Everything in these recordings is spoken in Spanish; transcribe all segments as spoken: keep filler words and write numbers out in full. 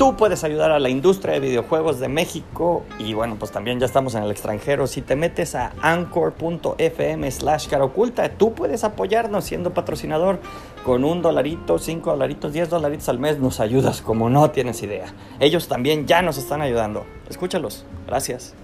tú puedes ayudar a la industria de videojuegos de México y bueno, pues también ya estamos en el extranjero. Si te metes a anchor.fm slash cara oculta, tú puedes apoyarnos siendo patrocinador con un dolarito, cinco dolaritos, diez dolaritos al mes. Nos ayudas como no tienes idea. Ellos también ya nos están ayudando. Escúchalos. Gracias.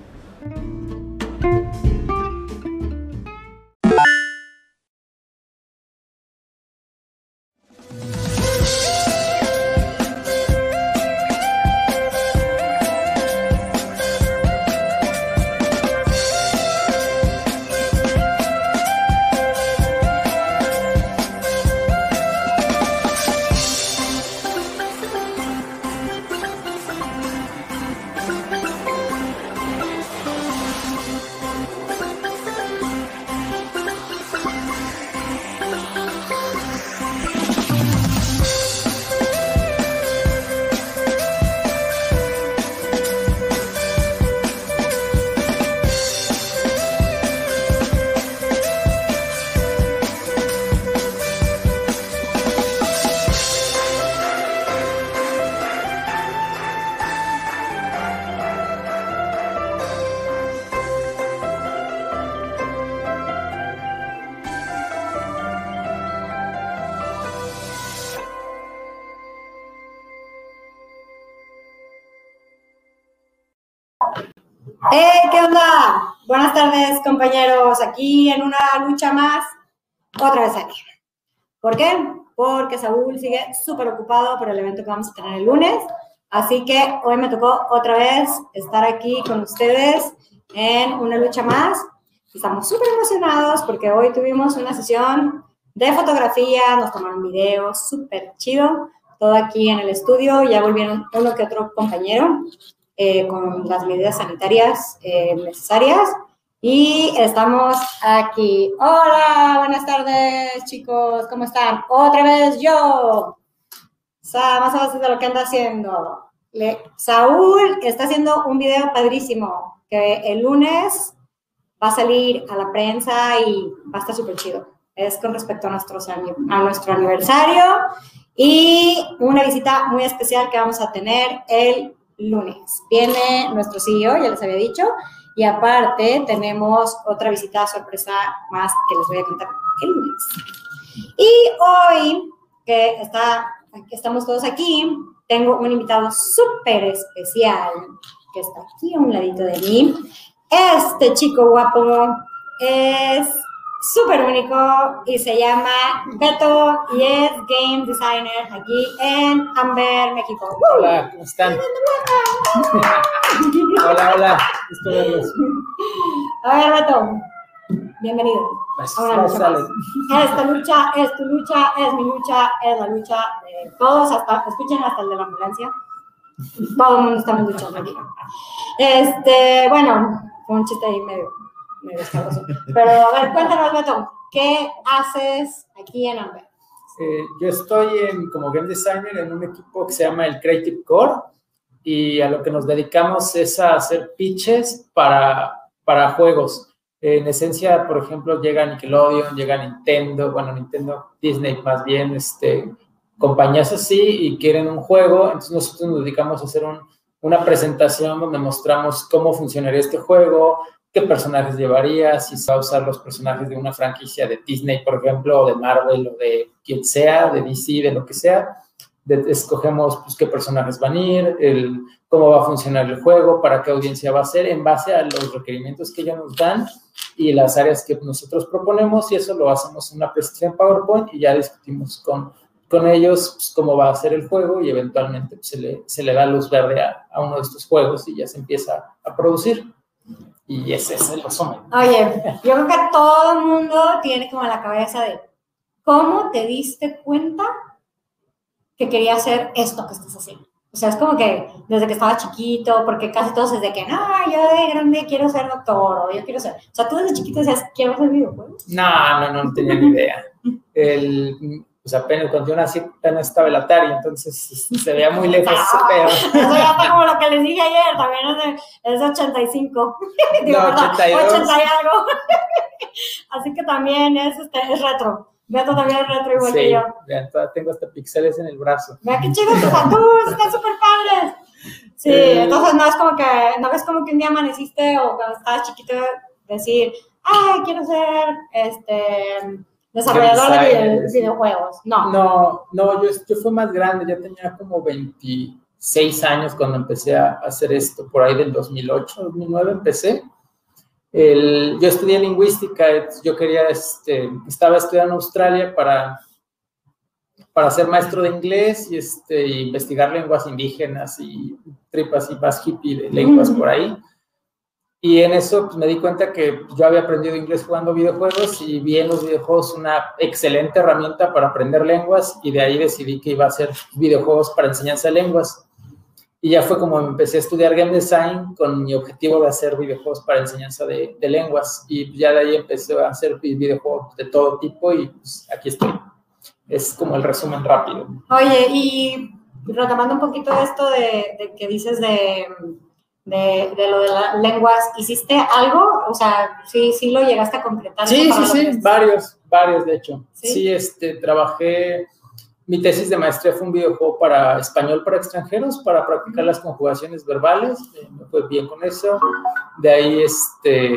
¡Hey! ¿Qué onda? Buenas tardes, compañeros. Aquí en una lucha más, otra vez aquí. ¿Por qué? Porque Saúl sigue súper ocupado por el evento que vamos a tener el lunes. Así que hoy me tocó otra vez estar aquí con ustedes en una lucha más. Estamos súper emocionados porque hoy tuvimos una sesión de fotografía, nos tomaron videos, súper chido. Todo aquí en el estudio, ya volvieron uno que otro compañero. Eh, con las medidas sanitarias eh, necesarias y estamos aquí. Hola, buenas tardes, chicos, ¿cómo están? Otra vez yo, Sa más abajo de lo que anda haciendo. Le Saúl está haciendo un video padrísimo que el lunes va a salir a la prensa y va a estar súper chido. Es con respecto a, nuestros, a nuestro aniversario y una visita muy especial que vamos a tener el lunes. Viene nuestro C E O, ya les había dicho, y aparte tenemos otra visita sorpresa más que les voy a contar el lunes. Y hoy, que, está, que estamos todos aquí, tengo un invitado súper especial que está aquí a un ladito de mí. Este chico guapo es súper único y se llama Beto y es Game Designer aquí en Amber, México. Hola, ¿cómo están? Hola, hola, gusto verlos. A ver, Beto, bienvenido. Ahora lucha Esta lucha es tu lucha, es mi lucha, es la lucha de todos, hasta, escuchen hasta el de la ambulancia. Todo el mundo estamos luchando aquí. Este, bueno, fue un chiste ahí medio, medio escabroso. Pero a ver, cuéntanos, Beto, ¿qué haces aquí en Amber? Eh, yo estoy en, como Game Designer en un equipo que se llama el Creative Core y a lo que nos dedicamos es a hacer pitches para, para juegos. En esencia, por ejemplo, llega Nickelodeon, llega Nintendo, bueno, Nintendo, Disney más bien, este, compañías así y quieren un juego, entonces nosotros nos dedicamos a hacer un, una presentación donde mostramos cómo funcionaría este juego, qué personajes llevaría, si se va a usar los personajes de una franquicia de Disney, por ejemplo, o de Marvel, o de quien sea, de D C, de lo que sea. De, escogemos pues, qué personajes van a ir, el, cómo va a funcionar el juego, para qué audiencia va a ser, en base a los requerimientos que ellos nos dan y las áreas que nosotros proponemos, y eso lo hacemos en una presentación en PowerPoint y ya discutimos con, con ellos pues, cómo va a ser el juego y eventualmente pues, se, le, se le da luz verde a, a uno de estos juegos y ya se empieza a producir. Y ese es el resumen. Oye, yo creo que todo el mundo tiene como la cabeza de ¿cómo te diste cuenta que quería hacer esto que estás haciendo? O sea, es como que desde que estaba chiquito, porque casi todos desde que, no, yo de grande quiero ser doctor, o yo quiero ser... O sea, tú desde chiquito decías, quiero hacer videojuegos. No, no, no, no tenía ni idea. El, pues apenas cuando yo nací, apenas estaba el Atari, entonces se veía muy lejos ese pedo. Eso ya está como lo que les dije ayer, también es de, es de ochenta y cinco. Digo, no, ochenta y dos. ochenta y algo. Así que también es, este, es retro. Beto también es retro igual Sí, que yo. vean, todavía tengo hasta pixeles en el brazo. Vea qué chidos tus tatuajes, están súper padres. Sí, Eh, entonces no es como que, no ves como que un día amaneciste o cuando estabas chiquito decir, ay, quiero ser este desarrollador de Designer, video- sí. videojuegos. No. No, no, yo, yo fui más grande, ya tenía como veintiséis años cuando empecé a hacer esto, por ahí del dos mil ocho, dos mil nueve empecé. El, yo estudié lingüística, yo quería, este, estaba estudiando en Australia para, para ser maestro de inglés y este, y investigar lenguas indígenas y tripas y más hippie de lenguas por ahí. Y en eso pues, me di cuenta que yo había aprendido inglés jugando videojuegos y vi en los videojuegos una excelente herramienta para aprender lenguas y de ahí decidí que iba a hacer videojuegos para enseñanza de lenguas. Y ya fue como empecé a estudiar game design con mi objetivo de hacer videojuegos para enseñanza de, de lenguas. Y ya de ahí empecé a hacer videojuegos de todo tipo y pues aquí estoy. Es como el resumen rápido. Oye, y retomando un poquito esto de, de que dices de, de, de lo de las lenguas, ¿hiciste algo? O sea, ¿sí, sí lo llegaste a concretar? Sí, sí, Para lo sí, que es- varios, varios de hecho. ¿Sí? Sí, este, trabajé, mi tesis de maestría fue un videojuego para español para extranjeros, para practicar las conjugaciones verbales, eh, me fue bien con eso. De ahí, este,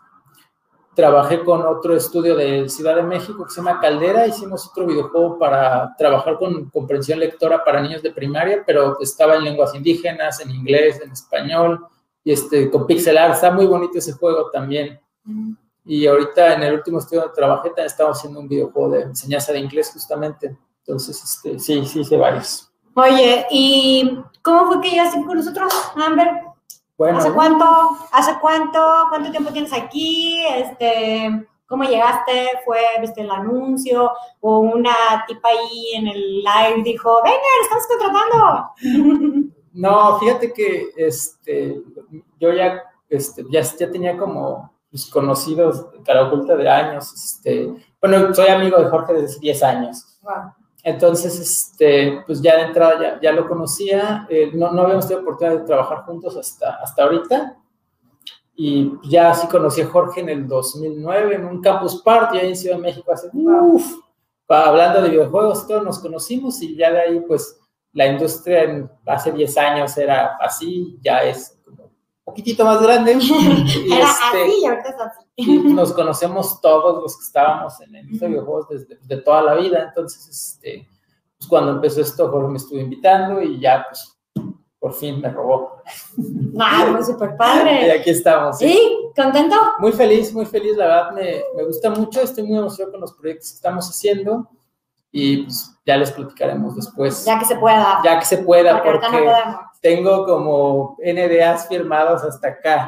trabajé con otro estudio de Ciudad de México que se llama Caldera, hicimos otro videojuego para trabajar con comprensión lectora para niños de primaria, pero estaba en lenguas indígenas, en inglés, en español, y este, con pixel art, está muy bonito ese juego también. Mm. Y ahorita en el último estudio donde trabajé también estamos haciendo un videojuego de enseñanza de inglés justamente, entonces este, sí, sí hice varios. Oye, ¿y cómo fue que llegaste con nosotros, Amber? Bueno, ¿Hace cuánto? ¿Hace cuánto? ¿Cuánto tiempo tienes aquí? Este, ¿cómo llegaste? ¿Fue, viste el anuncio? ¿O una tipa ahí en el live dijo, venga, estamos contratando? No, fíjate que este, yo ya, este, ya, ya tenía como pues, conocidos de Cara Oculta de años. Este, bueno, soy amigo de Jorge desde diez años. Wow. Entonces, este, pues ya de entrada ya, ya lo conocía, eh, no, no habíamos tenido oportunidad de trabajar juntos hasta, hasta ahorita, y ya sí conocí a Jorge en el dos mil nueve, en un campus party ahí en Ciudad de México, hace, uff, hablando de videojuegos, todos nos conocimos, y ya de ahí, pues, la industria en, hace diez años era así, ya es como un poquitito más grande. Y era este, así, y ahorita es así. Y nos conocemos todos los que estábamos en el industria de videojuegos desde de toda la vida, entonces, este, pues cuando empezó esto, Jorge me estuvo invitando y ya, pues, por fin me robó. ¡Ah, pues súper padre! Y aquí estamos. ¿Sí? ¿Sí? ¿Contento? Muy feliz, muy feliz, la verdad, me, me gusta mucho, estoy muy emocionado con los proyectos que estamos haciendo y, pues, ya les platicaremos después. Ya que se pueda. Ya que se pueda, porque, porque no podemos. Tengo como N D As firmados hasta acá.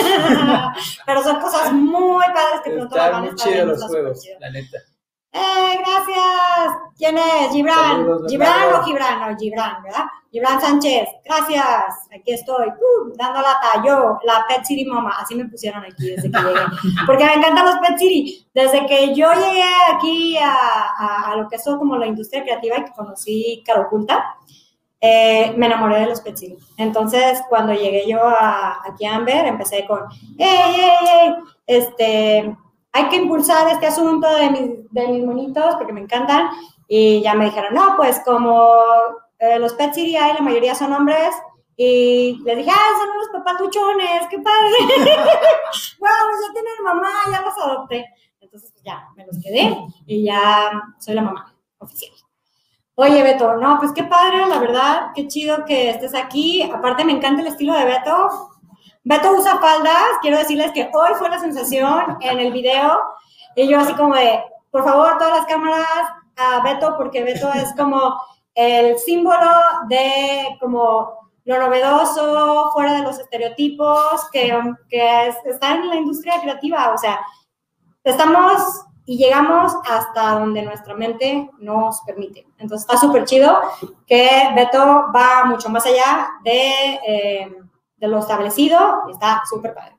Pero son cosas muy padres que pronto Están van a muy estar chidos viendo, los juegos, la neta. ¡Eh, gracias! ¿Quién es? Gibran. Saludos, ¿Gibran o Gibran? No, Gibran, ¿verdad? Gibran Sánchez, gracias. Aquí estoy, uh, dando lata. Yo, la Pet City Mama, así me pusieron aquí desde que llegué. Porque me encantan los Pet City. Desde que yo llegué aquí a, a, a lo que es como la industria creativa y que conocí Cara Oculta, Eh, me enamoré de los Pet City. Entonces, cuando llegué yo a, aquí a Amber, empecé con, ¡ey, ey, ey! Este, hay que impulsar este asunto de mis, de mis monitos, porque me encantan, y ya me dijeron, no, pues como eh, los Pet City hay, la mayoría son hombres, y les dije, ¡ah, son unos papatuchones! ¡Qué padre! ¡Wow, ya tienen mamá, ya los adopté! Entonces, pues ya, me los quedé, y ya soy la mamá oficial. Oye, Beto, no, pues qué padre, la verdad, qué chido que estés aquí. Aparte, me encanta el estilo de Beto. Beto usa faldas, quiero decirles que hoy fue la sensación en el video. Y yo así como de, por favor, todas las cámaras a Beto, porque Beto es como el símbolo de como lo novedoso, fuera de los estereotipos, que, que es, está en la industria creativa. O sea, estamos... y llegamos hasta donde nuestra mente nos permite. Entonces, está súper chido que Beto va mucho más allá de, eh, de lo establecido. Está súper padre.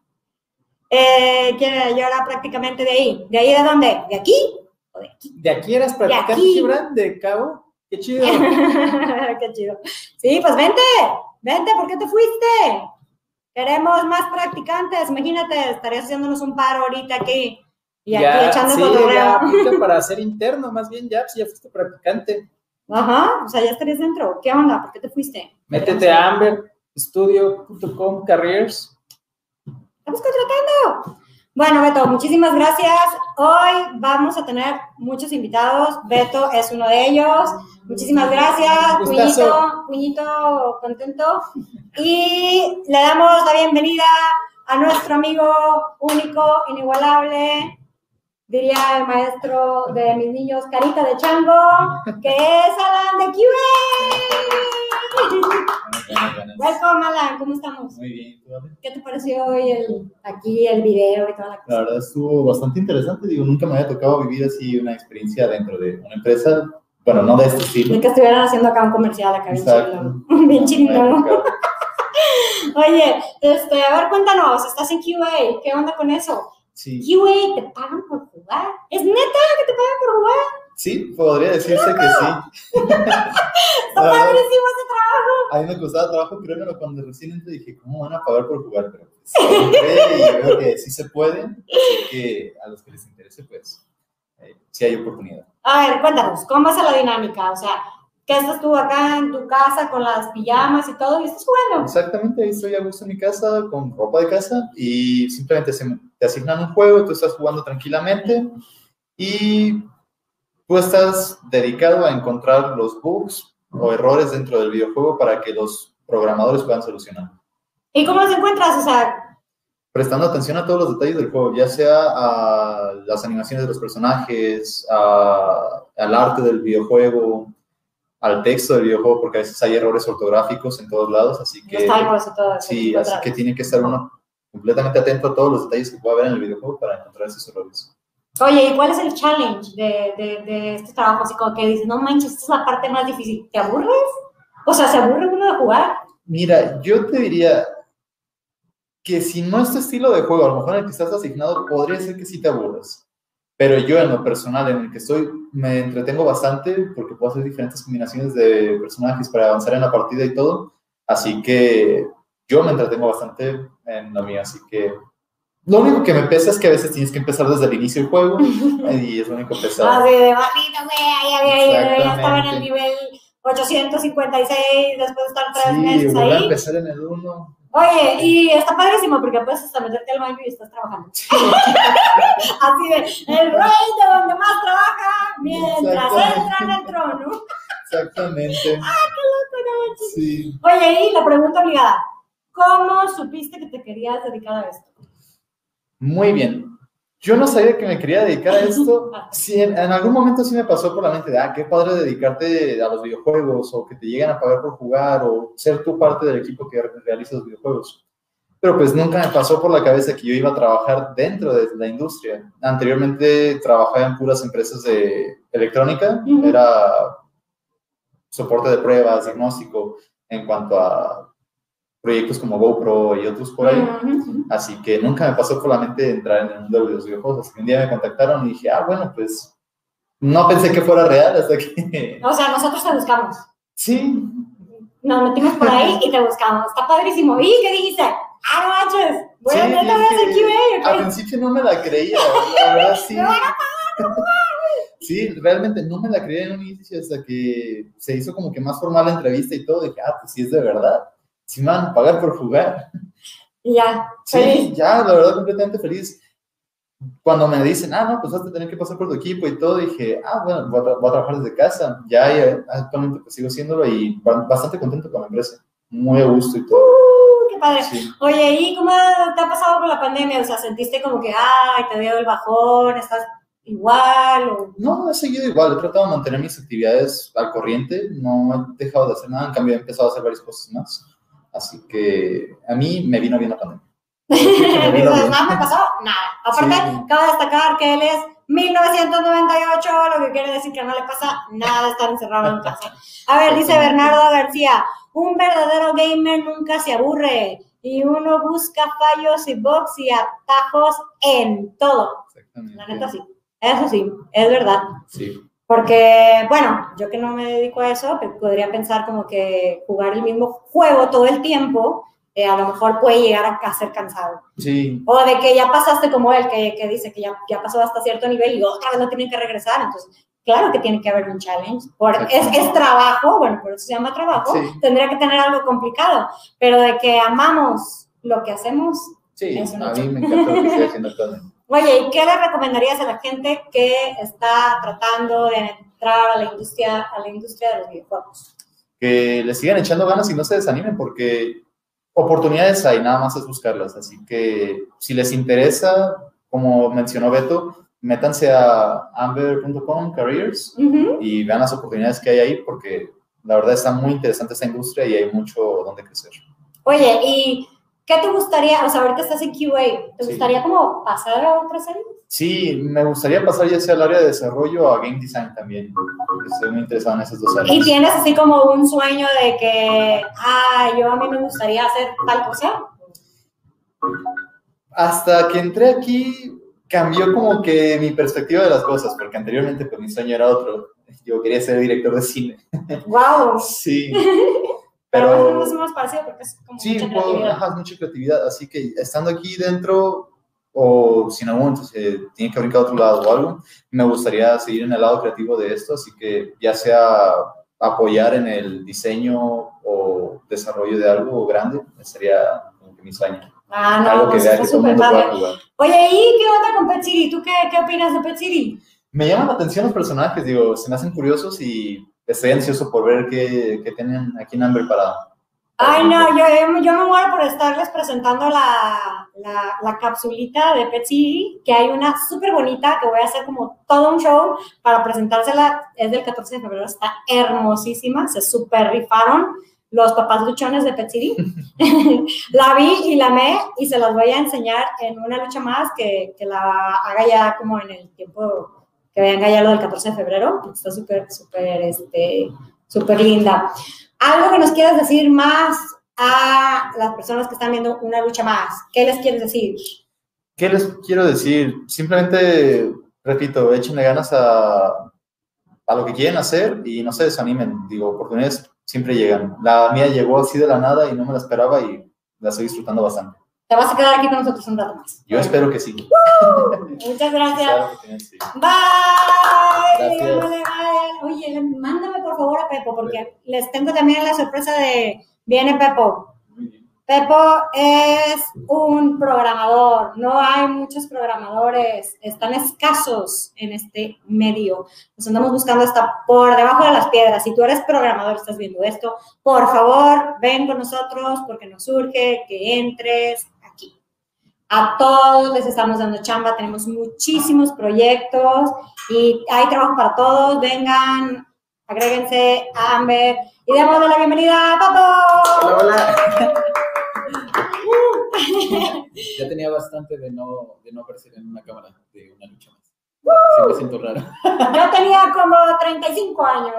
Eh, ¿Quién era prácticamente de ahí? ¿De ahí de dónde? ¿De aquí o de aquí? ¿De aquí eras practicante, Gibran? ¿De Cabo? ¡Qué chido! ¡Qué chido! Sí, pues vente, vente, ¿por qué te fuiste? Queremos más practicantes, imagínate, estarías haciéndonos un paro ahorita aquí. Y aquí ya, echando sí, cotorreo. ya aplica para ser interno, más bien ya, pues ya fuiste practicante. Ajá, o sea, ya estarías dentro. ¿Qué onda? ¿Por qué te fuiste? Métete a amber studio punto com careers. Estamos contratando. Bueno, Beto, muchísimas gracias. Hoy vamos a tener muchos invitados. Beto es uno de ellos. Muchísimas gracias. Cuñito, cuñito contento. Y le damos la bienvenida a nuestro amigo único, inigualable, diría el maestro de mis niños, carita de chango, que es Alan de Q A. Welcome, Alan, ¿cómo estamos? Muy bien, ¿tú, Ale? ¿Qué te pareció hoy el, aquí el video y toda la cosa? La verdad estuvo bastante interesante, digo, nunca me había tocado vivir así una experiencia dentro de una empresa, bueno, no de este estilo. Y que estuvieran haciendo acá un comercial, acá bien chingón. Bien chingón. Oye, este, a ver, cuéntanos, estás en Q A, ¿qué onda con eso? Sí. Q A, ¿te pagan por jugar? ¿Es neta que te pagan por jugar? Sí, podría decirse que sí. Está padrísimo ese trabajo. A mí me costaba trabajo creérmelo cuando recién entré, dije, ¿cómo van a pagar por jugar? Pero pues, entré y veo que sí se puede, así que a los que les interese, pues, eh, sí hay oportunidad. A ver, cuéntanos, ¿cómo es la dinámica? O sea, ¿qué estás tú acá en tu casa con las pijamas y todo y estás jugando? Exactamente, ahí estoy a gusto en mi casa, con ropa de casa, y simplemente se, te asignan un juego, tú estás jugando tranquilamente, y tú estás dedicado a encontrar los bugs o errores dentro del videojuego para que los programadores puedan solucionar. ¿Y cómo los encuentras? O sea, prestando atención a todos los detalles del juego, ya sea a las animaciones de los personajes, a, al arte del videojuego, al texto del videojuego, porque a veces hay errores ortográficos en todos lados, así que, todo, sí, así que tiene que estar uno completamente atento a todos los detalles que pueda haber en el videojuego para encontrar esos errores. Oye, ¿y cuál es el challenge de, de, de este trabajo? Así como que dices, no manches, esta es la parte más difícil. ¿Te aburres? O sea, ¿se aburre uno de jugar? Mira, yo te diría que si no es tu estilo de juego, a lo mejor en el que estás asignado, podría ser que sí te aburras. Pero yo, en lo personal, en el que estoy, me entretengo bastante porque puedo hacer diferentes combinaciones de personajes para avanzar en la partida y todo. Así que yo me entretengo bastante en lo mío, así que lo único que me pesa es que a veces tienes que empezar desde el inicio del juego y es lo único pesado. Así de bajito, güey, ya, ya estaba en el nivel ochocientos cincuenta y seis después de estar tres sí, meses ahí. Sí, a empezar en el uno. Oye, y está padrísimo porque puedes hasta meterte al baño y estás trabajando. Así de, el rey de donde más trabaja mientras entra en el trono. Exactamente. ¡Ah, qué loco, no manches! Sí. Oye, y la pregunta obligada, ¿cómo supiste que te querías dedicar a esto? Muy bien. Yo no sabía que me quería dedicar a esto. Sí, en, en algún momento sí me pasó por la mente de, ah, qué padre dedicarte a los videojuegos o que te lleguen a pagar por jugar o ser tú parte del equipo que realiza los videojuegos. Pero pues nunca me pasó por la cabeza que yo iba a trabajar dentro de la industria. Anteriormente trabajaba en puras empresas de electrónica. Uh-huh. Era soporte de pruebas, diagnóstico en cuanto a proyectos como GoPro y otros por ahí, uh-huh. Así que nunca me pasó por la mente entrar en el mundo de los videojuegos, así que un día me contactaron y dije, ah, bueno, pues, no pensé que fuera real hasta que... O sea, nosotros te buscamos. Sí. Nos metimos por ahí y te buscamos, está padrísimo. ¿Y qué dijiste? Ah, no manches, voy a meter a hacer Q A. Okay. Al principio no me la creía, la verdad sí. ¡Me van a pagar! Sí, realmente no me la creía en un inicio hasta que se hizo como que más formal la entrevista y todo, dije, ah, pues sí es de verdad. Si me van a pagar por jugar. Y ya, sí, feliz. Ya, la verdad, completamente feliz. Cuando me dicen, ah, no, pues vas a tener que pasar por tu equipo y todo, dije, ah, bueno, voy a, tra voy a trabajar desde casa. Ya, ya actualmente pues sigo haciéndolo y bastante contento con la empresa. Muy a gusto y todo. Uh, ¡Qué padre! Sí. Oye, ¿y cómo te ha pasado con la pandemia? O sea, ¿sentiste como que, ay, te dio el bajón, estás igual? O... No, he seguido igual. He tratado de mantener mis actividades al corriente. No he dejado de hacer nada. En cambio, he empezado a hacer varias cosas más. Así que a mí me vino bien la pandemia. Me vino bien. Nada me pasó, nada. Aparte, sí. Cabe destacar que él es mil novecientos noventa y ocho, lo que quiere decir que no le pasa nada estar encerrado en casa. A ver, dice Bernardo García, un verdadero gamer nunca se aburre y uno busca fallos y bugs y atajos en todo. Exactamente. La neta sí, eso sí, es verdad. Sí. Porque, bueno, yo que no me dedico a eso, podría pensar como que jugar el mismo juego todo el tiempo eh, a lo mejor puede llegar a, a ser cansado. Sí. O de que ya pasaste como él, que, que dice que ya, ya pasó hasta cierto nivel y otra vez no tienen que regresar. Entonces, claro que tiene que haber un challenge. Por, es, es trabajo, bueno, por eso se llama trabajo. Sí. Tendría que tener algo complicado. Pero de que amamos lo que hacemos. Sí, es a mí me encanta lo que estoy haciendo actualmente. Oye, ¿y qué le recomendarías a la gente que está tratando de entrar a la industria, a la industria de los videojuegos? Que le sigan echando ganas y no se desanimen, porque oportunidades hay, nada más es buscarlas. Así que si les interesa, como mencionó Beto, métanse a amber punto com careers Uh-huh. y vean las oportunidades que hay ahí, porque la verdad está muy interesante esta industria y hay mucho donde crecer. Oye, ¿y qué te gustaría? O sea, ahorita estás en Q A, ¿te Sí. gustaría como pasar a otra serie? Sí, me gustaría pasar ya sea al área de desarrollo o a game design también, porque estoy muy interesado en esas dos áreas. ¿Y tienes así como un sueño de que, ah, yo a mí me gustaría hacer tal cosa? Hasta que entré aquí, cambió como que mi perspectiva de las cosas, porque anteriormente pues mi sueño era otro. Yo quería ser director de cine. ¡Wow! Sí, Pero pero... no es más parecido porque es como Sí, mucha puedo, creatividad. ajá, es mucha creatividad, así que estando aquí dentro, o si en algún momento se tiene que brincar a otro lado o algo, me gustaría seguir en el lado creativo de esto, así que ya sea apoyar en el diseño o desarrollo de algo grande, sería como que mi sueño. Ah, no, Algo que pues vea está que todo el súper mundo pueda padre. jugar. Oye, ¿y qué onda con Pet City? ¿Tú qué, qué opinas de Pet City? Me llaman la atención los personajes, digo, se me hacen curiosos y estoy ansioso por ver qué, qué tienen aquí en Amber para... para Ay, no, jugar. yo, yo me muero por estarles presentando la, la, la capsulita de Pet City, que hay una súper bonita que voy a hacer como todo un show para presentársela. Es del catorce de febrero, está hermosísima, se súper rifaron los papás luchones de Pet City. La vi y la amé y se las voy a enseñar en una lucha más que, que la haga ya como en el tiempo que venga ya lo del catorce de febrero, porque está súper, súper, este, súper linda. Algo que nos quieras decir más a las personas que están viendo una lucha más. ¿Qué les quieres decir? ¿Qué les quiero decir? Simplemente, repito, échenle ganas a, a lo que quieren hacer y no se desanimen. Digo, oportunidades siempre llegan. La mía llegó así de la nada y no me la esperaba y la estoy disfrutando bastante. Te vas a quedar aquí con nosotros un rato más. Yo espero que sí. ¡Woo! Muchas gracias. Claro que sí. Bye. Gracias. Vale, bye. Oye, mándame por favor a Pepo, porque les tengo también la sorpresa de... Viene Pepo. Muy bien. Pepo es un programador, no hay muchos programadores, están escasos en este medio. Nos andamos buscando hasta por debajo de las piedras. Si tú eres programador, estás viendo esto, por favor, ven con nosotros porque nos urge que entres aquí. A todos les estamos dando chamba, tenemos muchísimos proyectos y hay trabajo para todos. Vengan, agréguense a Amber y démosle la bienvenida a Papo. Hola, hola. Ya tenía bastante de no, de no aparecer en una cámara de una lucha más. Sí me siento raro. Yo tenía como treinta y cinco años.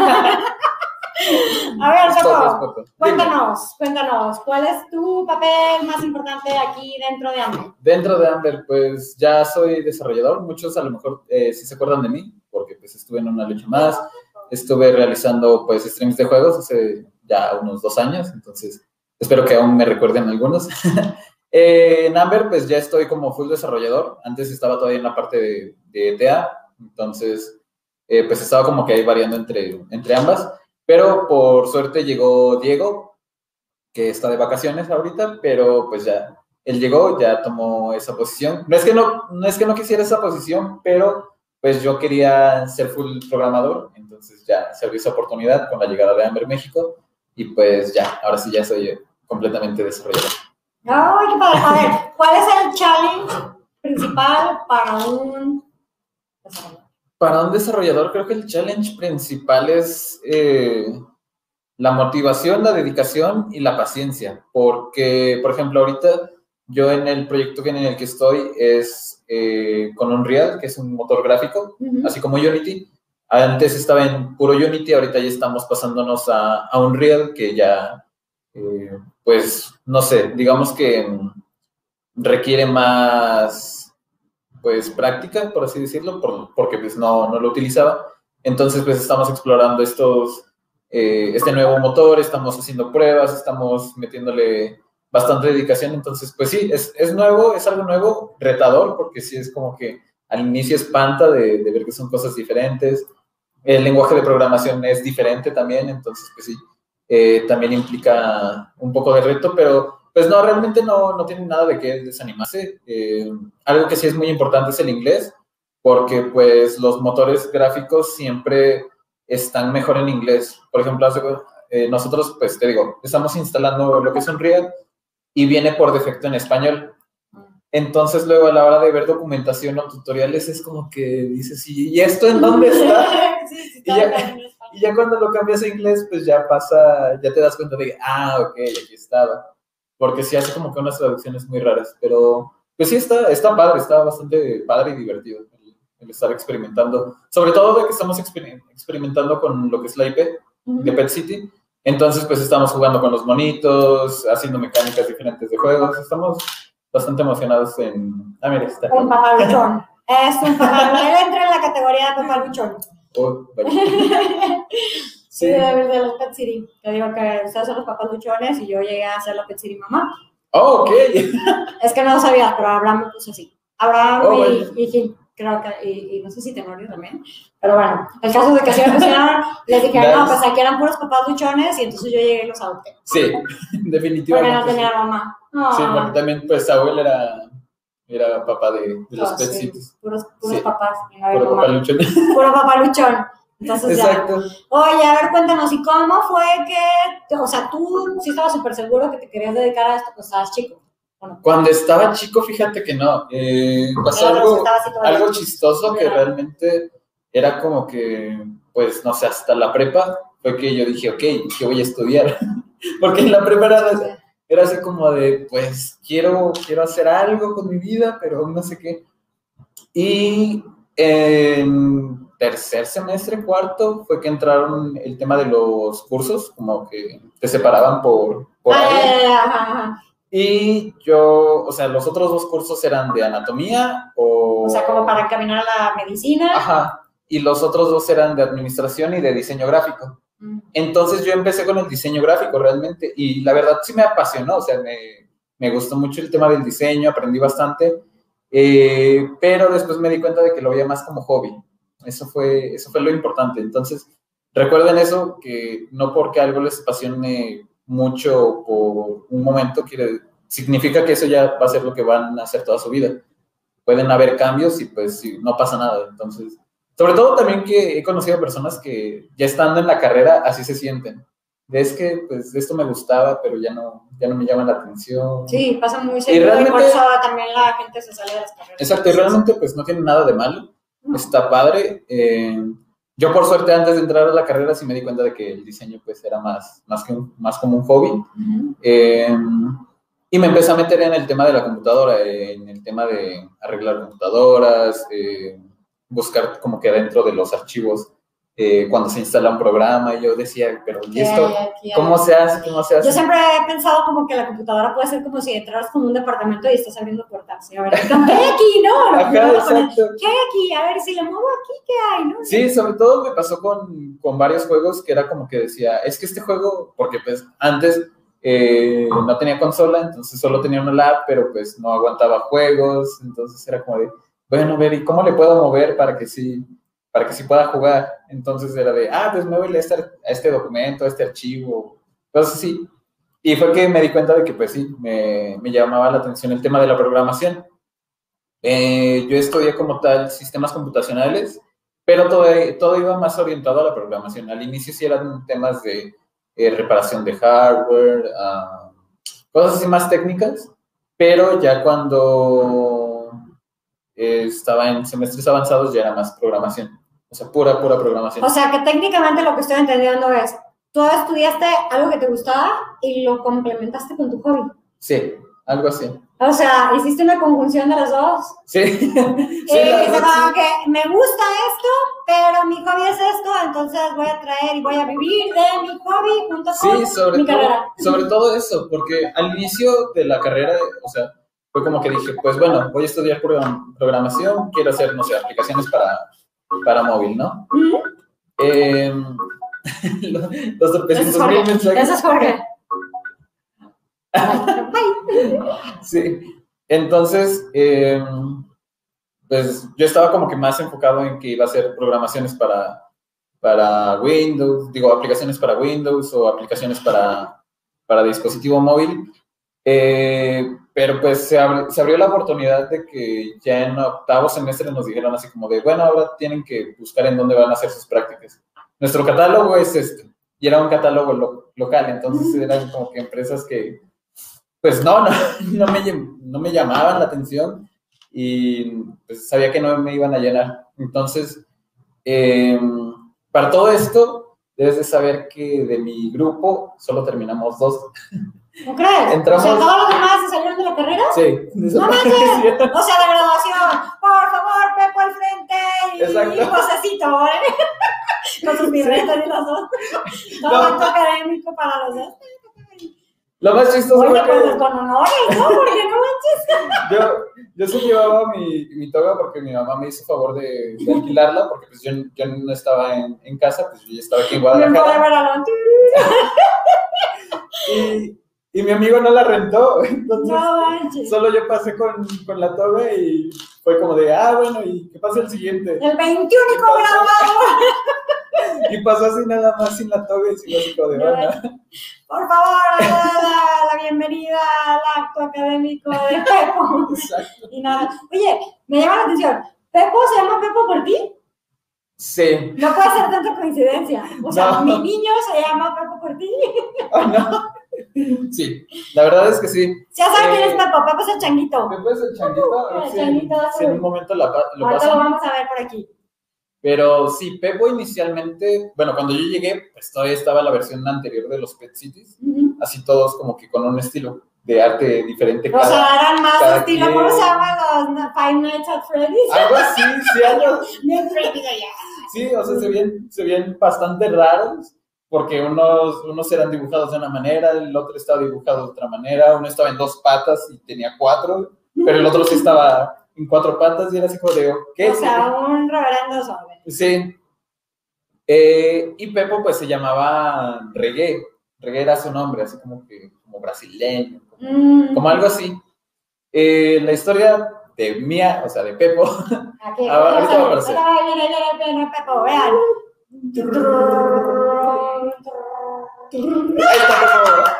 A ver, Es poco, es Pepo, poco. cuéntanos, cuéntanos, ¿cuál es tu papel más importante aquí dentro de Amber? Dentro de Amber, pues ya soy desarrollador. Muchos a lo mejor eh, sí se acuerdan de mí, porque pues estuve en una lucha más. Estuve realizando pues streams de juegos hace ya unos dos años, entonces espero que aún me recuerden algunos. eh, en Amber, pues ya estoy como full desarrollador. Antes estaba todavía en la parte de, de T A, entonces eh, pues estaba como que ahí variando entre, entre ambas. Pero por suerte llegó Diego, que está de vacaciones ahorita, pero pues ya, él llegó, ya tomó esa posición. No es que no, no, es que no quisiera esa posición, pero pues yo quería ser full programador, entonces ya se abrió esa oportunidad con la llegada de Amber México y pues ya, ahora sí ya soy completamente desarrollador. Ay, qué padre. A ver, ¿cuál es el challenge principal para un desarrollador? Para un desarrollador creo que el challenge principal es eh, la motivación, la dedicación y la paciencia, porque, por ejemplo, ahorita yo en el proyecto en el que estoy es eh, con Unreal, que es un motor gráfico, uh-huh. así como Unity. Antes estaba en puro Unity, ahorita ya estamos pasándonos a, a Unreal, que ya, eh, pues, no sé, digamos que requiere más... pues práctica, por así decirlo, por, porque pues no, no lo utilizaba. Entonces pues estamos explorando estos, eh, este nuevo motor, estamos haciendo pruebas, estamos metiéndole bastante dedicación. Entonces, pues sí, es, es nuevo, es algo nuevo, retador, porque sí es como que al inicio espanta de, de ver que son cosas diferentes. El lenguaje de programación es diferente también, entonces, pues sí, eh, también implica un poco de reto, pero pues no, realmente no, no tiene nada de qué desanimarse. Eh, algo que sí es muy importante es el inglés, porque pues los motores gráficos siempre están mejor en inglés. Por ejemplo, eh, nosotros, pues te digo, estamos instalando lo que es Unreal y viene por defecto en español. Entonces luego a la hora de ver documentación o tutoriales es como que dices, ¿y esto en dónde está? Sí, sí, y, ya, y ya cuando lo cambias a inglés, pues ya pasa, ya te das cuenta de que, ah, ok, aquí estaba. Porque sí hace como que unas traducciones muy raras, pero pues sí está, está padre, está bastante padre y divertido el, el estar experimentando. Sobre todo de que estamos exper experimentando con lo que es la I P uh-huh. de Pet City. Entonces pues estamos jugando con los monitos, haciendo mecánicas diferentes de juegos, estamos bastante emocionados en... Ah, mira, está. Un papaluchón. Es un papaluchón. Él entra en la categoría de papaluchón. Oh, vale. Sí, sí, de, de los Pet City. Te digo que ustedes son los papaluchones y yo llegué a ser la Pet City mamá. Oh, ok. Es que no lo sabía, pero Abraham me puso así. Abraham oh, y, vale. y Gil, creo que, y, y no sé si Tenorio también. Pero bueno, el caso de que se me pusieron, les dije, nice. No, pues aquí eran puros papás luchones y entonces yo llegué y los adopté. Sí, definitivamente. Porque no tenía mamá. Oh. Sí, porque también, pues, Saúl era, era papá de, de los oh, Pet sí. Cities. Puros, puros sí. papás. Puro papaluchón. Puro papaluchón. Entonces exacto. Ya. Oye, a ver, cuéntanos, ¿y cómo fue que, o sea, tú sí estabas súper seguro que te querías dedicar a esto cuando estabas chico? No? Cuando estaba chico, fíjate que no. Eh, pasó algo, algo chistoso que realmente era como que, pues, no sé, hasta la prepa fue que yo dije, ok, ¿qué voy a estudiar? Porque en la prepa era, era así como de, pues, quiero, quiero hacer algo con mi vida, pero no sé qué. Y en tercer semestre, cuarto, fue que entraron el tema de los cursos, como que te separaban por, por área. Y yo, o sea, los otros dos cursos eran de anatomía o... O sea, como para encaminar a la medicina. Ajá, y los otros dos eran de administración y de diseño gráfico. Mm. Entonces yo empecé con el diseño gráfico realmente, y la verdad sí me apasionó, o sea, me, me gustó mucho el tema del diseño, aprendí bastante, eh, pero después me di cuenta de que lo veía más como hobby. Eso fue, eso fue lo importante. Entonces, recuerden eso, que no porque algo les apasione mucho por un momento quiere, significa que eso ya va a ser lo que van a hacer toda su vida. Pueden haber cambios y pues sí, no pasa nada. Entonces, sobre todo también que he conocido personas que ya estando en la carrera así se sienten. Es que pues esto me gustaba, pero ya no, ya no me llama la atención. Sí, pasa muy seguido y por eso también la gente se sale de las carreras. Exacto, y realmente pues no tiene nada de malo. No. Está padre. Eh, Yo, por suerte, antes de entrar a la carrera, sí me di cuenta de que el diseño, pues, era más, más, que un, más como un hobby. Uh-huh. eh, y me empecé a meter en el tema de la computadora, eh, en el tema de arreglar computadoras, eh, buscar como que dentro de los archivos, eh, cuando se instala un programa, y yo decía, pero ¿y esto? ¿Cómo se hace? ¿Cómo se hace? Yo siempre he pensado como que la computadora puede ser como si entraras con un departamento y estás abriendo puertas. Y a ver, ¿qué hay aquí? No, Ajá, no, exacto. ¿Qué hay aquí? A ver, si le muevo aquí, ¿qué hay? ¿No? Sí, sobre todo me pasó con, con varios juegos que era como que decía, es que este juego, porque pues antes eh, no tenía consola, entonces solo tenía una lap, pero pues no aguantaba juegos, entonces era como de, bueno, a ver, ¿y cómo le puedo mover para que sí... para que sí pueda jugar? Entonces era de, ah, pues muévele a este, a este documento, a este archivo, cosas así. Y fue que me di cuenta de que, pues sí, me, me llamaba la atención el tema de la programación. Eh, yo estudié como tal sistemas computacionales, pero todo, todo iba más orientado a la programación. Al inicio sí eran temas de eh, reparación de hardware, uh, cosas así más técnicas, pero ya cuando eh, estaba en semestres avanzados ya era más programación. O sea, pura, pura programación. O sea, que técnicamente lo que estoy entendiendo es, tú estudiaste algo que te gustaba y lo complementaste con tu hobby. Sí, algo así. O sea, hiciste una conjunción de los dos. Sí. sí sí y se va, que me gusta esto, pero mi hobby es esto, entonces voy a traer y voy a vivir de mi hobby junto sí, con sobre mi todo, carrera. Sobre todo eso, porque al inicio de la carrera, o sea, fue como que dije, pues bueno, voy a estudiar programación, quiero hacer, no sé, aplicaciones para, para móvil, ¿no? Uh-huh. eh, los tropecientos mil mensajes. Eso es Jorge. Sí, entonces, eh, pues yo estaba como que más enfocado en que iba a hacer programaciones para, para Windows, digo, aplicaciones para Windows o aplicaciones para, para dispositivo móvil. Eh, pero pues se, abrió, se abrió la oportunidad de que ya en octavo semestre nos dijeron así como de, bueno, ahora tienen que buscar en dónde van a hacer sus prácticas. Nuestro catálogo es este, y era un catálogo lo, local, entonces eran como que empresas que, pues no, no, no, me, no me llamaban la atención y pues sabía que no me iban a llenar. Entonces, eh, para todo esto, debes de saber que de mi grupo solo terminamos dos. ¿No crees? Entramos... O sea, ¿todos los demás se salieron de la carrera? Sí. No manches. O sea, la graduación. Por favor, Pepo al frente. Y, y Josecito, ¿eh? Con sus birretas y los dos. Todo No. acto académico para los dos. Lo más chistoso Oye, fue que... pues con honores, ¿no? Porque no manches. Yo, yo sí llevaba mi, mi toga porque mi mamá me hizo favor de, de alquilarla, porque pues yo, yo no estaba en, en casa, pues yo ya estaba aquí en Guadalajara. Y, y mi amigo no la rentó, entonces No manches. solo yo pasé con, con la toga y fue como de, ah, bueno, ¿y qué pasa el siguiente? El veintiuno graduado. Y pasó así nada más sin la toga y sin así como de, No, bueno. por favor, la, la bienvenida al acto académico de Pepo. Exacto. Y nada. Oye, me llama la atención. ¿Pepo se llama Pepo por ti? Sí. No puede ser tanta coincidencia. O sea, No. mi niño se llama Pepo por ti. Oh, no. Sí, la verdad es que sí. Ya saben quién Eh, es Pepo. Pepo es el changuito. ¿Me puedes el changuito? A ver El si, changuito si en azul. un momento la, pa- lo Ahorita pasan. lo vamos a ver por aquí. Pero sí, Pepo inicialmente, bueno, cuando yo llegué, pues todavía estaba la versión anterior de los Pet Cities, Uh-huh. así todos como que con un estilo de arte diferente. O Cada, sea, eran más cada estilo, quien. ¿cómo se llaman los Five Nights at Freddy's? Algo así, sí, algo. Bien Freddy ya. Sí, o sea, se ven, se ven bastante raros, porque unos, unos eran dibujados de una manera, el otro estaba dibujado de otra manera, uno estaba en dos patas y tenía cuatro, pero el otro sí estaba en cuatro patas y era así como de, ¿qué? O sea, un reverendo sobre. Sí. Eh, y Pepo pues se llamaba Reggae. Reggae era su nombre, así como que como brasileño, como, Mm. como algo así. Eh, la historia de Mía, o sea, de Pepo. Aquí, Ah, ahorita va a aparecer. Ahí viene, viene, viene, Pepo, vean. Ahí está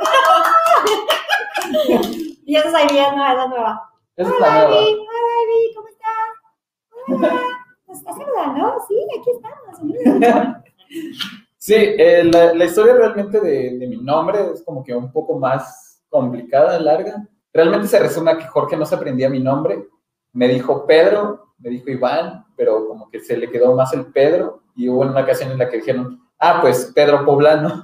Pepo. Y esa es ahí bien, no, esa es nueva. Esa es Hola, la nueva. Ivy. Hola, Ivy, ¿cómo estás? Hola. ¿Nos estás saludando? Sí, aquí estamos. Sí, eh, la, la historia realmente de, de mi nombre es como que un poco más complicada, larga. Realmente se resume a que Jorge no se aprendía mi nombre. Me dijo Pedro, me dijo Iván, pero como que se le quedó más el Pedro. Y hubo una ocasión en la que dijeron, ah, pues Pedro Poblano.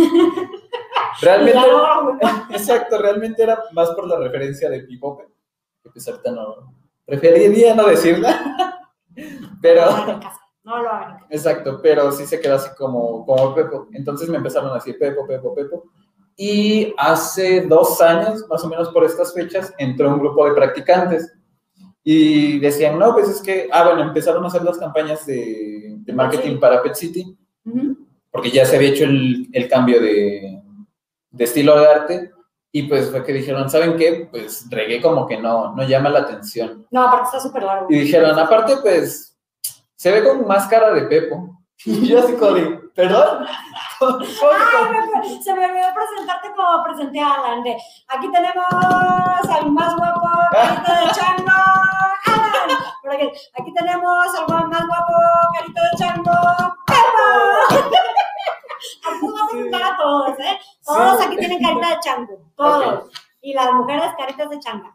Realmente, exacto, realmente era más por la referencia de Pipope, que pues ahorita no, preferiría no decirla, pero, No lo hagan en casa, no lo hagan en casa. exacto, pero sí se quedó así como, como Pepo, entonces me empezaron a decir Pepo, Pepo, Pepo, y hace dos años, más o menos por estas fechas, entró un grupo de practicantes, y decían, no, pues es que, ah, bueno, empezaron a hacer las campañas de, de marketing Sí. para Pet City, Uh-huh. porque ya se había hecho el, el cambio de, de estilo de arte, y pues fue que dijeron, ¿saben qué? Pues Reggae como que no, no llama la atención. No, aparte está súper largo. Y dijeron, aparte, pues, se ve con más cara de Pepo. Y yo así como de, ¿perdón? ¿Cómo que Ay, con- me- se me olvidó presentarte como presenté a Alan. De, aquí tenemos al más guapo, carita de chango, Alan. Por aquí, aquí tenemos al más guapo, carita de chango, Pepo. Aquí vamos a presentar a todos, ¿eh? Todos Sí. aquí tienen carita de chango, todos. Ok. Y las mujeres caritas de changas.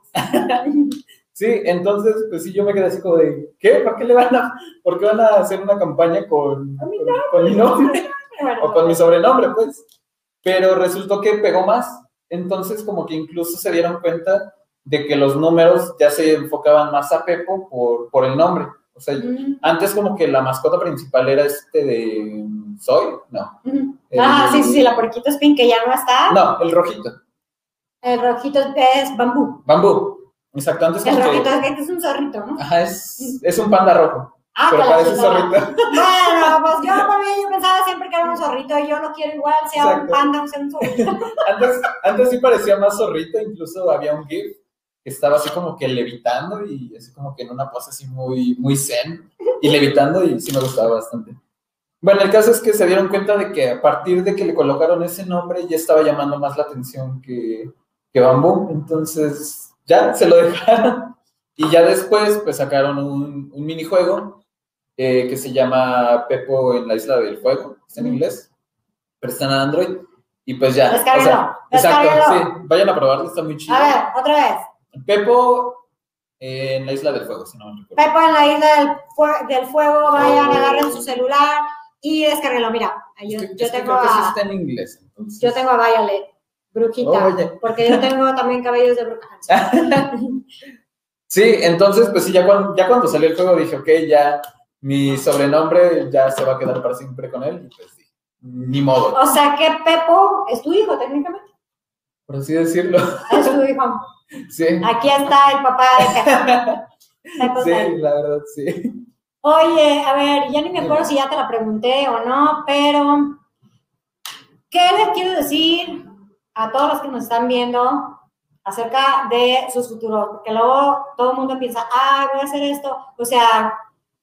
Sí, entonces, pues sí, yo me quedé así como de, ¿qué? ¿Por qué le van a, por qué van a hacer una campaña con, con, con mi nombre? Bueno, O con mi sobrenombre, pues. Pero resultó que pegó más. Entonces, como que incluso se dieron cuenta de que los números ya se enfocaban más a Pepo por, por el nombre. O sea, Mm, antes como que la mascota principal era este de Soy, no. mm. El- Ah, sí, sí, sí, la porquito spin que ya no está. No, el rojito. El rojito es bambú. Bambú. Exacto, antes El como rojito que... es que es un zorrito, ¿no? Ajá, es, es un panda rojo. Ah, pero que la parece chingada. zorrito. Bueno, pues yo por mí yo pensaba siempre que era un zorrito y yo lo quiero igual, sea Exacto. un panda o sea un zorrito. Antes, antes sí parecía más zorrito, incluso había un GIF que estaba así como que levitando y así como que en una pose así muy, muy zen y levitando y sí me gustaba bastante. Bueno, el caso es que se dieron cuenta de que a partir de que le colocaron ese nombre ya estaba llamando más la atención que, que Bambú, entonces ya se lo dejaron y ya después pues sacaron un, un minijuego eh, que se llama Pepo en la Isla del Fuego, está en inglés, pero está en Android y pues ya. Descárguenlo, O sea, exacto, descárguenlo. sí, vayan a probarlo, está muy chido. A ver, otra vez. Pepo eh, en la Isla del Fuego, si no me recuerdo. Pepo en la isla del, fue- del fuego, vayan, agarren su celular y descárguenlo. Mira, yo, Es que- yo es que tengo creo que sí a, está en inglés. Entonces. yo tengo a Violet, brujita, Oye. porque yo tengo también cabellos de bruja. Sí, entonces, pues sí, ya cuando, ya cuando salió el juego dije, ok, ya mi sobrenombre ya se va a quedar para siempre con él, y pues sí, ni modo, O sea que Pepo es tu hijo técnicamente. por así decirlo. Es tu hijo. Sí, Aquí está el papá de Pepo. Pepo sí, está ahí. la verdad, sí. Oye, a ver, ya ni me acuerdo si ya te la pregunté o no, pero ¿qué les quiero decir a todos los que nos están viendo acerca de sus futuros? Porque luego todo el mundo piensa, ah, voy a hacer esto. O sea,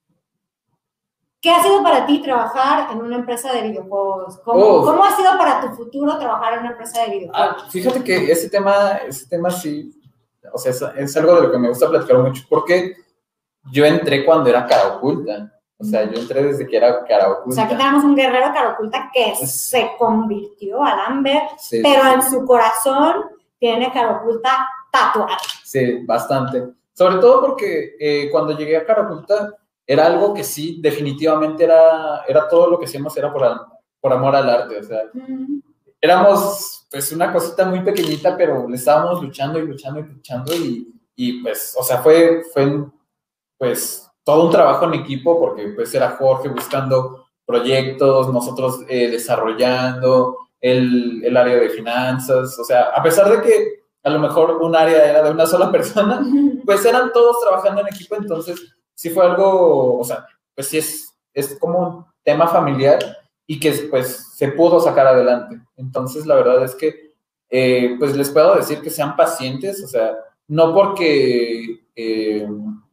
¿qué ha sido para ti trabajar en una empresa de videojuegos? ¿Cómo, Oh. ¿cómo ha sido para tu futuro trabajar en una empresa de videojuegos? Ah, fíjate que ese tema, ese tema sí, o sea, es, es algo de lo que me gusta platicar mucho, porque yo entré cuando era cara oculta. O sea, yo entré desde que era cara oculta. O sea, aquí tenemos un guerrero cara oculta que se convirtió a Lambert, Sí, pero sí, en su corazón tiene cara oculta tatuada. sí, bastante. Sobre todo porque eh, cuando llegué a cara oculta era algo que sí, definitivamente era, era todo lo que hacíamos, era por, al- por amor al arte. O sea, Mm. éramos pues una cosita muy pequeñita, pero le estábamos luchando y luchando y luchando y, y pues, o sea, fue, fue pues todo un trabajo en equipo porque pues era Jorge buscando proyectos, nosotros eh, desarrollando el, el área de finanzas, o sea, a pesar de que a lo mejor un área era de una sola persona, pues eran todos trabajando en equipo, entonces sí fue algo, o sea, pues sí es, es como un tema familiar y que pues se pudo sacar adelante. Entonces la verdad es que eh, pues les puedo decir que sean pacientes, o sea, no porque eh,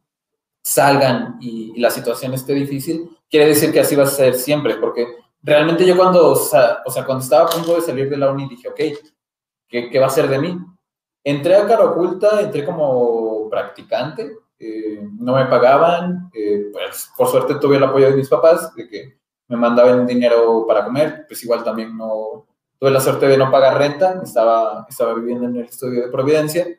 salgan y, y la situación esté difícil, quiere decir que así va a ser siempre, porque realmente yo cuando, o sea, o sea, cuando estaba a punto de salir de la uni dije, ok, ¿qué, qué va a ser de mí? Entré a cara oculta, entré como practicante, eh, no me pagaban, eh, pues por suerte tuve el apoyo de mis papás, de que me mandaban dinero para comer, pues igual también no, tuve la suerte de no pagar renta, estaba, estaba viviendo en el estudio de Providencia,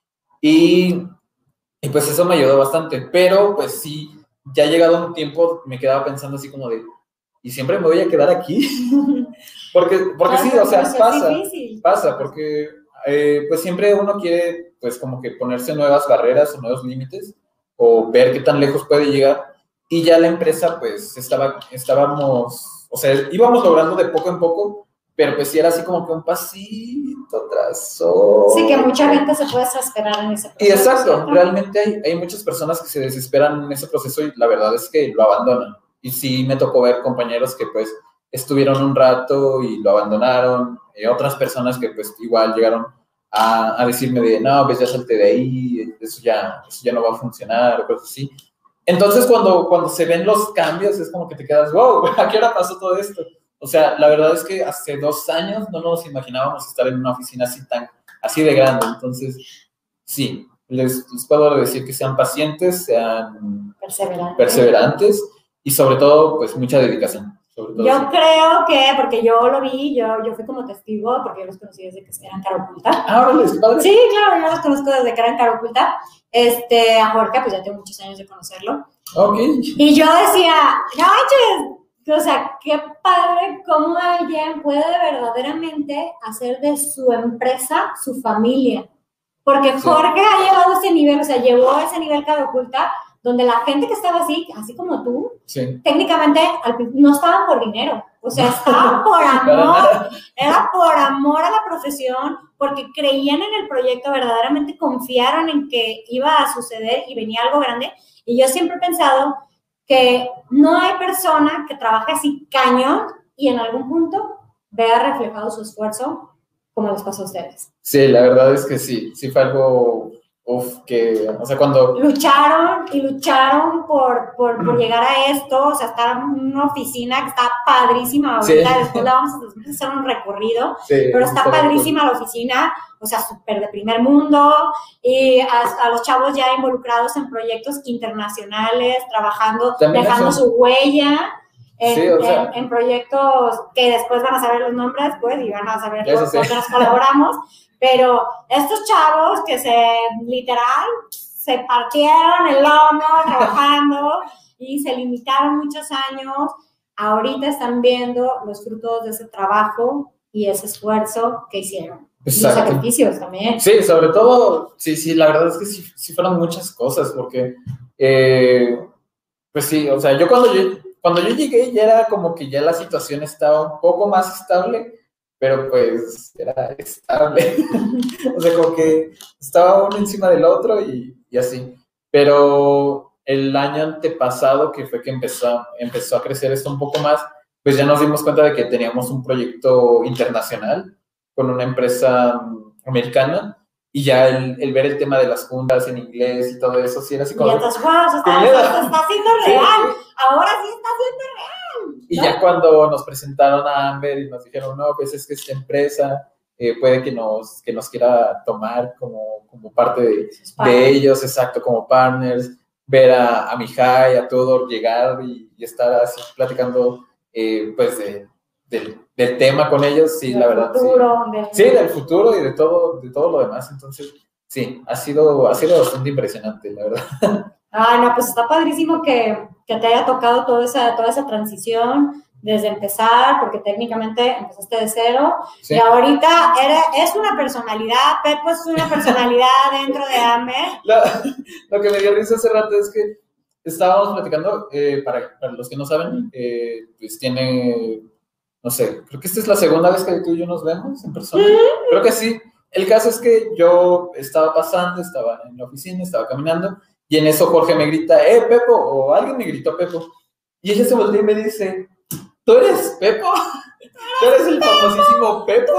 y, y pues eso me ayudó bastante, pero pues sí, ya llegado un tiempo me quedaba pensando así como de, ¿y siempre me voy a quedar aquí? porque, porque sí, o sea, pasa, pasa, porque eh, pues siempre uno quiere pues como que ponerse nuevas barreras o nuevos límites o ver qué tan lejos puede llegar y ya la empresa pues estaba, estábamos, o sea, íbamos logrando de poco en poco, pero pues sí era así como que un pasito tras otro. Sí, que mucha gente se puede desesperar en ese proceso. Y exacto, ¿cierto? realmente hay, hay muchas personas que se desesperan en ese proceso y la verdad es que lo abandonan. Y sí me tocó ver compañeros que pues estuvieron un rato y lo abandonaron, eh, otras personas que pues igual llegaron a, a decirme de, no, pues ya salte de ahí, eso ya, eso ya no va a funcionar, o cosas así. Entonces cuando, cuando se ven los cambios es como que te quedas, wow, ¿a qué hora pasó todo esto? O sea, la verdad es que hace dos años no nos imaginábamos estar en una oficina así tan, así de grande. Entonces, sí, les, les puedo decir que sean pacientes, sean Perseverantes. perseverantes y sobre todo, pues, mucha dedicación. Sobre todo Yo sí. creo que, porque yo lo vi, yo, yo fui como testigo, porque yo los conocí desde que eran cara oculta. Ah, órale, es padre. Sí, claro, yo los conozco desde que eran cara oculta. Este, a Jorge, pues ya tengo muchos años de conocerlo. Ok. Y yo decía, no manches, o sea, qué padre cómo alguien puede verdaderamente hacer de su empresa su familia. Porque Sí. Jorge ha llevado ese nivel, o sea, llevó a ese nivel cara oculta, donde la gente que estaba así, así como tú, Sí. técnicamente al principio no estaban por dinero, o sea, estaban por Para amor, nada. era por amor a la profesión, porque creían en el proyecto, verdaderamente confiaron en que iba a suceder y venía algo grande. Y yo siempre he pensado que no hay persona que trabaje así cañón y en algún punto vea reflejado su esfuerzo como les pasó a ustedes. Sí, la verdad es que sí, sí fue algo, uf, que, o sea, cuando... Lucharon y lucharon por, por, por llegar a esto, o sea, estar en una oficina que está padrísima ahorita, sí. Después la vamos a hacer un recorrido, sí, pero está padrísima la oficina, o sea, súper de primer mundo, y a, a los chavos ya involucrados en proyectos internacionales, trabajando, también dejando eso. Su huella. En, sí, o sea, en, en proyectos que después van a saber los nombres, pues, y van a saber con sí. que nos colaboramos, pero estos chavos que se, literal, se partieron el lomo trabajando y se limitaron muchos años, ahorita están viendo los frutos de ese trabajo y ese esfuerzo que hicieron. Exacto. Y los sacrificios también. Sí, sobre todo, sí, sí, la verdad es que sí, sí fueron muchas cosas, porque, eh, pues sí, o sea, yo cuando yo... Cuando yo llegué ya era como que ya la situación estaba un poco más estable, pero pues era estable. O sea, como que estaba uno encima del otro y, y así. Pero el año antepasado, que fue que empezó, empezó a crecer esto un poco más, pues ya nos dimos cuenta de que teníamos un proyecto internacional con una empresa americana. Y ya el, el ver el tema de las juntas en inglés y todo eso, sí era así como... Y entonces, wow, se está, está, está haciendo real, sí, sí. Ahora sí está haciendo real. Y ¿no? Ya cuando nos presentaron a Amber y nos dijeron, no, pues es que esta empresa eh, puede que nos, que nos quiera tomar como, como parte de, de ellos, exacto, como partners, ver a, a Mihai, a Tudor llegar y, y estar así platicando, eh, pues, de... Del, del tema con ellos, sí, del la verdad, futuro, sí. De... Sí, del futuro y de todo, de todo lo demás, entonces, sí, ha sido, ha sido bastante impresionante, la verdad. Ah, no, pues está padrísimo que, que te haya tocado toda esa, toda esa transición desde empezar, porque técnicamente empezaste de cero, sí. Y ahorita eres, es una personalidad, Pepo es una personalidad dentro de Amber. Lo, lo que me dio risa hace rato es que estábamos platicando, eh, para, para los que no saben, eh, pues tiene... No sé, creo que esta es la segunda vez que tú y yo nos vemos en persona. Creo que sí. El caso es que yo estaba pasando, estaba en la oficina, estaba caminando, y en eso Jorge me grita, ¡eh, Pepo! O alguien me gritó Pepo. Y ella se voltea y me dice, ¿tú eres Pepo? ¿Tú eres el famosísimo Pepo?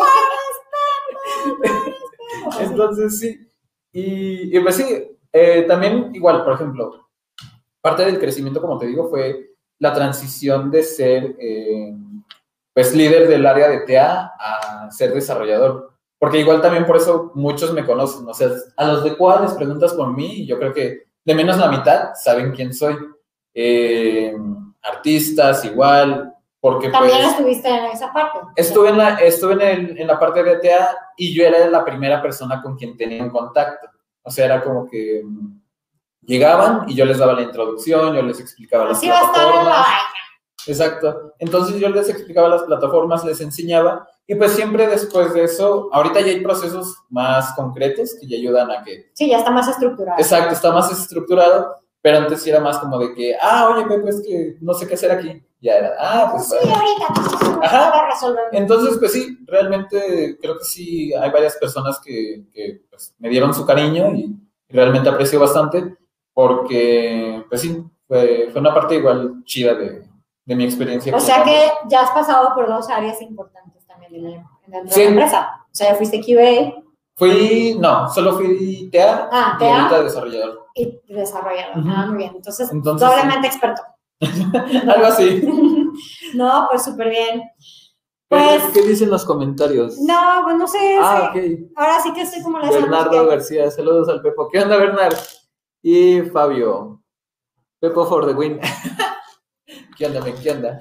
Entonces, sí. Y, y pues sí, eh, también igual, por ejemplo, parte del crecimiento, como te digo, fue la transición de ser... Eh, pues líder del área de T A a ser desarrollador, porque igual también por eso muchos me conocen, o sea, a los de cuál les preguntas por mí, y yo creo que de menos la mitad saben quién soy, eh, artistas igual, porque también pues, estuviste en esa parte. Estuve en la, estuve en, el, en la parte de T A y yo era la primera persona con quien tenía un contacto, o sea, era como que um, llegaban y yo les daba la introducción, yo les explicaba las Así plataformas. Exacto. Entonces yo les explicaba las plataformas, les enseñaba, y pues siempre después de eso, ahorita ya hay procesos más concretos que ya ayudan a que... Sí, ya está más estructurado. Exacto, está más estructurado, pero antes sí era más como de que, ah, oye, pues que no sé qué hacer aquí. Ya era, ah, pues... Sí, bueno. Ahorita pues, Ajá. Resolver. Entonces, pues sí, realmente creo que sí hay varias personas que, que pues, me dieron su cariño y realmente aprecio bastante, porque, pues sí, fue, fue una parte igual chida de... de mi experiencia. O sea que ya has pasado por dos áreas importantes también en la, en sí. la empresa. O sea, ya fuiste Q A. Fui, no, solo fui T A, ah, y ahorita desarrollador. Y desarrollador, uh-huh. Ah, muy bien. Entonces, Entonces doblemente sí. Experto. Algo así. No, pues súper bien. Pues, ¿qué dicen los comentarios? No, pues no sé. Ah, sí. ok. Ahora sí que estoy como la Bernardo que... García, saludos al Pepo. ¿Qué onda, Bernardo? Y Fabio. Pepo for the win. ¿Qué onda, me? ¿Qué onda?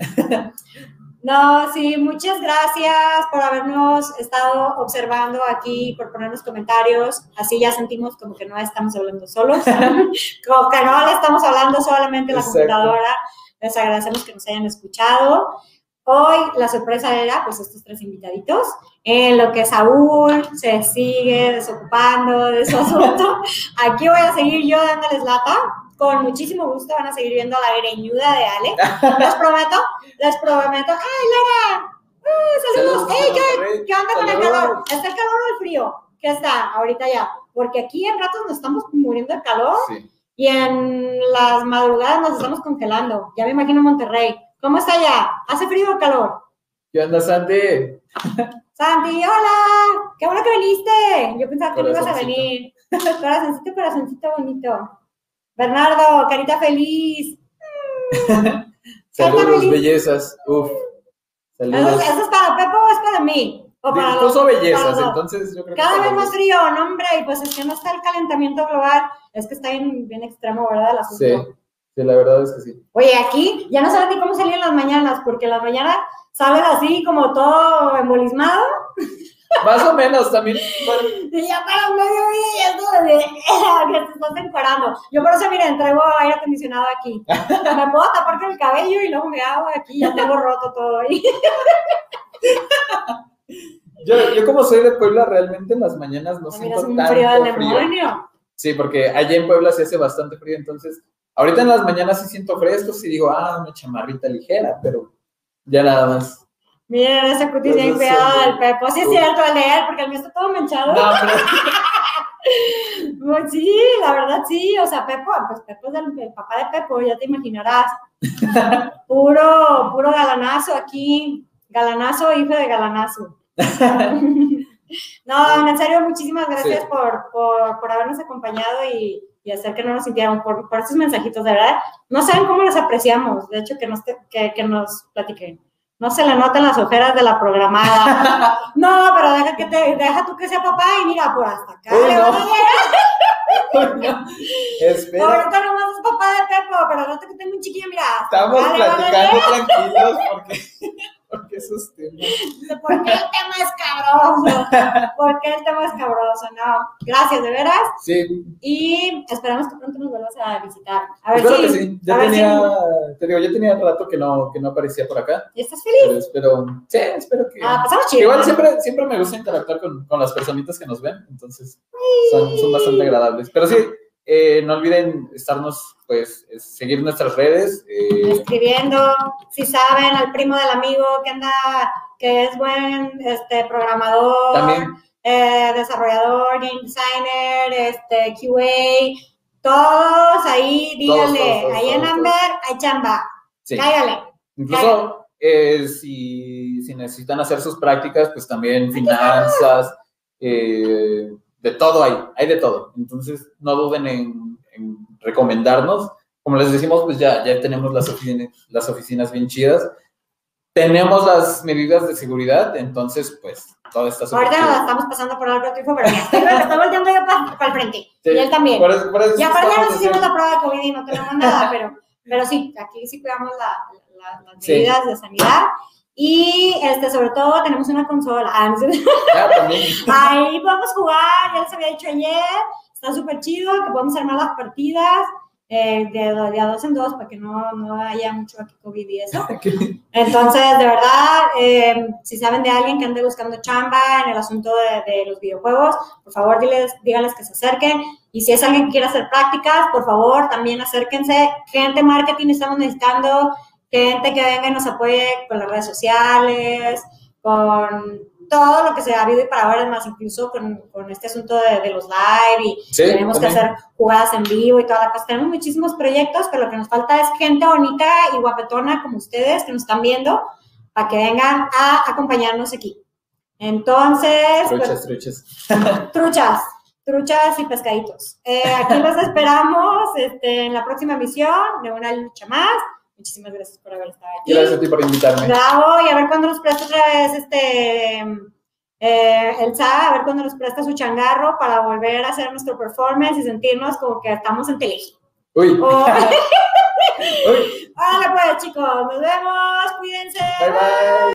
No, sí, muchas gracias por habernos estado observando aquí, por ponernos comentarios. Así ya sentimos como que no estamos hablando solos, como que no le estamos hablando solamente a la Exacto. computadora. Les agradecemos que nos hayan escuchado. Hoy la sorpresa era, pues, estos tres invitaditos, en lo que Saúl se sigue desocupando de su asunto. Aquí voy a seguir yo dándoles lata. Con muchísimo gusto van a seguir viendo la greñuda de Ale. Les prometo, les prometo. ¡Ay, Lara! ¡Uh, saludos! saludos ¡Ey, qué, qué onda con el calor! ¿Está el calor o el frío? ¿Qué está ahorita ya? Porque aquí en ratos nos estamos muriendo de calor. Sí. y en las madrugadas nos estamos congelando. Ya me imagino Monterrey. ¿Cómo está allá? ¿Hace frío o calor? ¿Qué onda, Santi? Santi, hola. Qué bueno que viniste. Yo pensaba que no ibas a venir. Corazoncito, corazoncito bonito. Bernardo, carita feliz. Saludos, feliz. Bellezas. Uf. Saludos. ¿Eso, ¿Eso es para Pepo o es para mí? O para Incluso los, bellezas, para los, entonces yo creo que cada vez los más dos. frío, no, hombre, y pues es que no está el calentamiento global, es que está bien, bien extremo, ¿verdad? El asunto. Sí, sí, la verdad es que sí. Oye, aquí ya no sabes ni cómo salir en las mañanas, porque en las mañanas sales así como todo embolismado. Más o menos también. Bueno, Y ya para el mediodía ya es de que te estás encuerando. Yo por eso, miren, traigo aire acondicionado aquí. Me puedo tapar con el cabello y luego me hago aquí, ya tengo roto todo ahí. yo, yo como soy de Puebla, realmente en las mañanas no Ah, mira, siento es un tanto frío del frío. demonio. Sí, porque allá en Puebla se hace bastante frío, entonces ahorita en las mañanas sí siento fresco, sí digo, ah, una chamarrita ligera, pero ya nada más. Miren ese cutis bien Entonces, cuidado sí. del Pepo. Sí es cierto, el de él, porque el mío está todo manchado. No, pero Pues sí, la verdad sí. O sea, Pepo, pues Pepo es el, el papá de Pepo, ya te imaginarás. Puro, puro galanazo aquí. Galanazo, hijo de galanazo. No, en serio, muchísimas gracias Sí. por, por, por habernos acompañado y, y hacer que no nos sintiéramos por, por estos mensajitos, de verdad. No saben cómo los apreciamos, de hecho, que nos, te- que, que nos platiquen. No se le notan las ojeras de la programada. No, pero deja, que te, deja tú que sea papá y mira, por hasta acá. Uy, le no. van a llegar. no. Espera, Ahorita nomás es papá de Pepo, pero ahorita que tengo un chiquillo, mira. hasta estamos acá le van a platicando tranquilos porque, porque esos temas. llegar. ¿Por qué el tema es cabroso? ¿Por qué el tema es cabroso? No, gracias, de veras. Sí, Y esperamos que pronto nos vuelvas a visitar. A ver espero si. que sí. Ya a ver tenía, si- te digo, ya tenía rato que no, que no aparecía por acá. ¿Y estás feliz? Pero espero, sí, espero que. Ah, pasamos chido. Igual ¿no? siempre, siempre me gusta interactuar con, con las personitas que nos ven, entonces son, son bastante agradables. Pero sí, eh, no olviden estarnos, pues, eh, seguir nuestras redes. eh, Escribiendo, si saben, al primo del amigo que anda, que es buen este, programador, También. eh, desarrollador, game designer, este, Q A, todos ahí, díganle, Todos, todos, todos, ahí en todos, Amber hay chamba, sí. cáigale. Incluso eh, si, si necesitan hacer sus prácticas, pues también finanzas, eh, de todo hay, hay de todo. Entonces no duden en, en recomendarnos. Como les decimos, pues ya, ya tenemos las oficinas, las oficinas bien chidas. Tenemos las medidas de seguridad, entonces pues todo está súper Ahorita nos la chido. estamos pasando por algo triunfo, pero ya estoy, estoy volteando yo para, para el frente. Sí, Y él también. por eso- por eso Y aparte ya estamos nos hicimos haciendo- la prueba de COVID y no tenemos nada, pero, pero sí, aquí sí cuidamos la, la- las Sí. medidas de sanidad. Y este, sobre todo tenemos una consola. Ah, no sé. Ah, también. Ahí podemos jugar, ya les había dicho ayer, está súper chido, que podemos armar las partidas eh, de, de a dos en dos para que no, no haya mucho aquí COVID y eso. Entonces, de verdad, eh, si saben de alguien que ande buscando chamba en el asunto de, de los videojuegos, por favor, diles, díganles que se acerquen. Y si es alguien que quiere hacer prácticas, por favor, también acérquense. Gente marketing estamos necesitando, gente que venga y nos apoye con las redes sociales, con todo lo que se ha habido y para ahora, es más, incluso con, con este asunto de, de los live y Sí, tenemos que también. hacer jugadas en vivo y toda la cosa. Tenemos muchísimos proyectos, pero lo que nos falta es gente bonita y guapetona como ustedes que nos están viendo para que vengan a acompañarnos aquí. Entonces, Truchas, pues, truchas. truchas, truchas y pescaditos. Eh, aquí los esperamos este, en la próxima emisión de Una Lucha Más. Muchísimas gracias por haber estado aquí. Gracias a ti por invitarme. Bravo, y a ver cuándo nos presta otra vez este eh, el S A, a ver cuándo nos presta su changarro para volver a hacer nuestro performance y sentirnos como que estamos en Telegi. Uy. Oh. Uy. Hola pues chicos, nos vemos, cuídense. Bye bye.